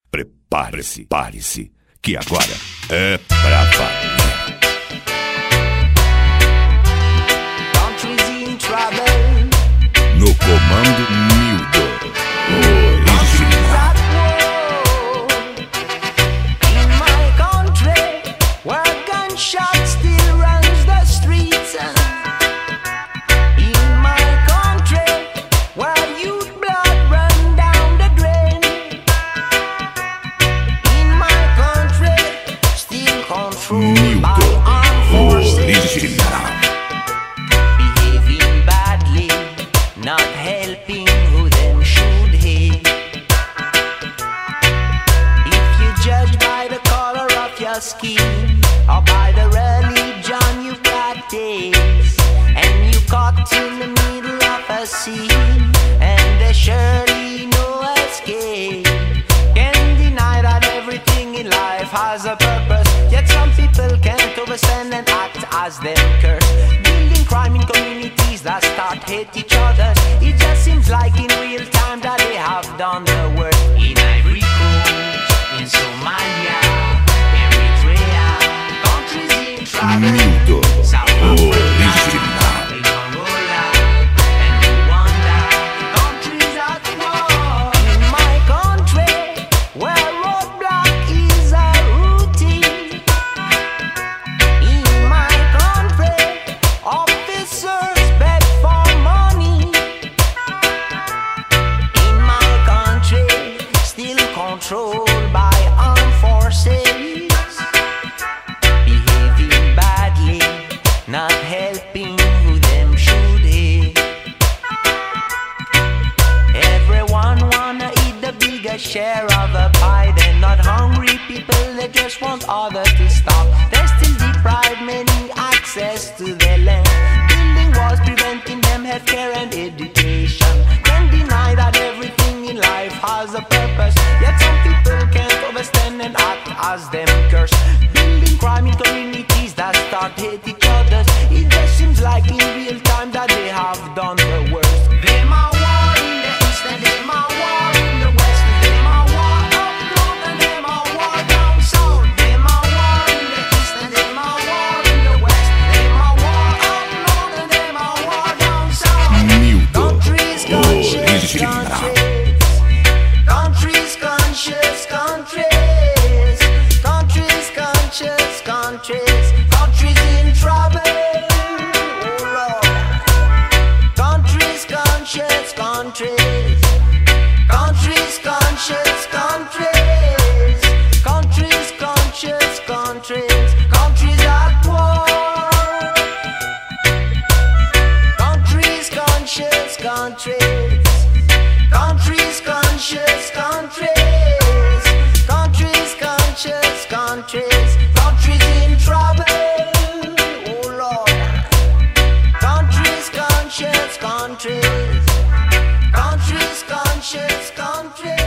Prepare-se, pare-se, que agora é pra valer. No comando Mildo, original. In my country, where gunshots still runs the streets. In my country, where youth blood run down the drain. In my country, still controlled by armed forces. Original. Behaving badly, not helping who them should hate. If you judge by the color of your skin or by the religion you practice, and you caught in the middle of a scene, and there's surely no escape. Can't deny that everything in life has a purpose, yet some people can't overstand and act as them curse. Building crime in communities that start hate each other. It just seems like in real time that they have done the work. In Ivory Coast, in Somalia, Eritrea, countries in trouble, Mildo, South Africa, original. in Angola, and Rwanda, countries at war. In my country, where roadblock is a routine. In my country, officers beg for money. In my country, still controlled by armed forces. Behaving badly, not helping who them should hate. Everyone wanna eat the bigger share of a pie. They're not hungry people, they just want others to stop. They still deprive many access to their land. Building walls preventing them healthcare and education. Can't deny that everything in life has a purpose, yet some people can't understand and act as them curse. Building crime in communities that start hate each other. It just seems like in real time that they have done the worst. Them a war in the east and them a war in the west. Them a war up north and them a war down south. Them a war in the east and them a war in the west. Them a war up north and them a war down south. Mildo, Countries, conscious original. countries. Countries, conscious countries. Countries, conscious countries. Countries in trouble. Oh Lord. Countries, conscious countries. Countries, conscious countries. Countries, conscious countries. Countries at war. Countries, conscious countries. Countries, conscious countries. Countries, conscious countries. Countries in trouble. Oh Lord. Countries, conscious countries. Countries, conscious countries.